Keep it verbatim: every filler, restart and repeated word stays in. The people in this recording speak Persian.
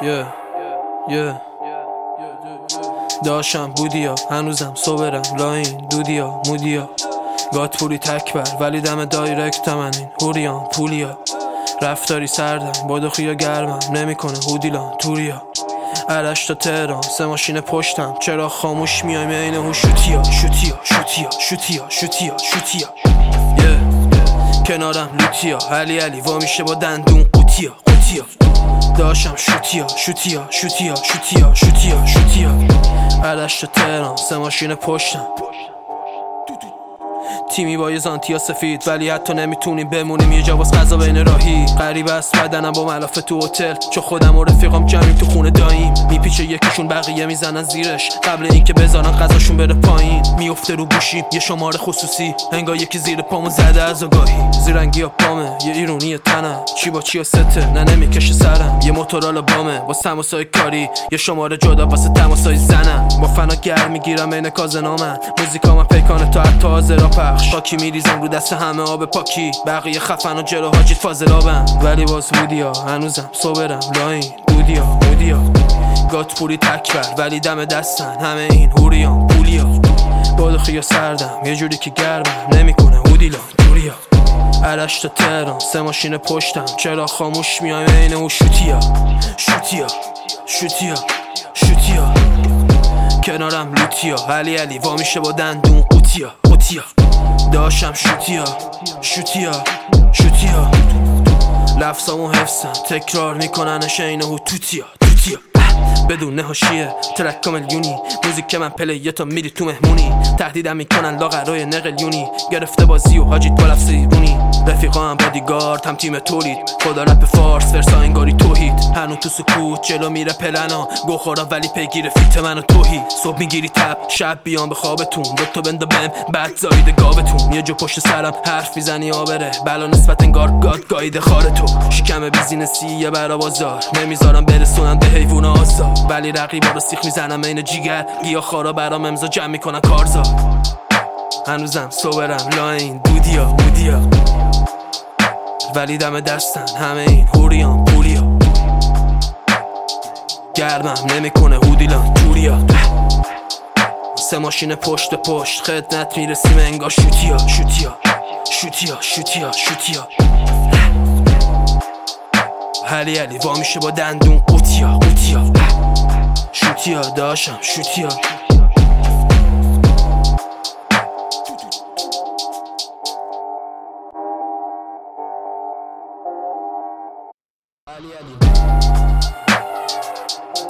yeah, yeah. داشتم بودیا هنوزم صبرم لاین دودیا مودیا گات پوری تکبر ولی دم دایرکت من این هوریان پولیا رفتاری سردم بادخیا گرمم نمیکنه هودیلان توریا عرش تا تهران سه ماشین پشتم چرا خاموش میایم این هو شوتیا شوتیا شوتیا شوتیا شوتیا شوتیا yeah. کنارم لوتیا علی علی وا میشه با دندون قوتیا قوتیا داشتم شوتیا شوتیا شوتیا شوتیا شوتیا شوتیا عرش تا تهران سه ماشین پشتم تیمی با یه زانتیا سفید ولی حتی نمیتونیم بمونیم یه جا واس غذا بین راهی غریبه است بدنم با ملافه تو هتل چون خودم و رفیقام جمعیم تو خونه داییم میپیچه یکیشون بقیه میزنن زیرش قبل اینکه بذارن غذاشون بره پایین میفته رو گوشیم یه شماره خصوصی انگار یکی زیر پامو زده از آگاهی زیرنگی ها پامه یه ایرونی تنم چی با چی و سته نه نمیکشه سرم یه موتورال بامه با تماسای کاری یه شماره جدا واسه تماسای زنم با فنا گرم میگیرم عین کازنامن موزیکام پیکانه تا حتی حاضرا پخش خاکی میریزم رو دست همه آب پاکی بقیه خفن و جلو حاجیت فاضلابم ولی باز بودیا هنوزم صبرم لاین دودیا مودیا گات پوری تکبر ولی دم دستن همه این هوریان پولیا بادخیا سردم یه جوری که گرمم نمیکنه هودیلان دوریا عرش تا تهران سه ماشین پشتم چرا خاموش میایم این هو شوتیا شوتیا شوتیا شوتیا کنارم لوتیا علی علی وا میشه با دندون قوتیا قوتیا داشتم شوتیا شوتیا شوتیا لفظامو حفظم تکرار میکننش این هو توتیا توتیا بدون حاشیه ترک کاملیونی موزیک من پلیه تا میری تو مهمونی تهدیدم میکنن لاغرای نقلیونی گرفته بازی و حاجیت با لفظ ایرونی رفیقا هم بادیگارد هم تیم تولید خدا رپ فارس فرسا انگاری توحید هنو تو سکوت جلو میره پلنا گوخورا ولی پیگیر فیت منو توهی صبح میگیری تب شب بیان به خوابتون دوتا بنده بهم بعد زایده گاوتون یه جو پشت سرم حرف میزنی آبره بلا نسبت انگار گاد گایده خارتو شکم بیزینسی یه برا بازار نمیذارم برسونم به حیوون آزار ولی رقیبا رو سیخ میزنم این جیگر گیا خارا برام امضا جمع میکنن کارزار هنوزم صبرم لاین دودیا مودیا ولی دم دستن همه این هوریان پولیا گرمم نمیکنه هودیلان توریا سه ماشین پشت پشت خدمت میرسیم انگار شوتیا شوتیا شوتیا شوتیا شوتیا علی علی وا میشه با دندون قوتیا قوتیا شوتیا داشتم شوتیا علی علی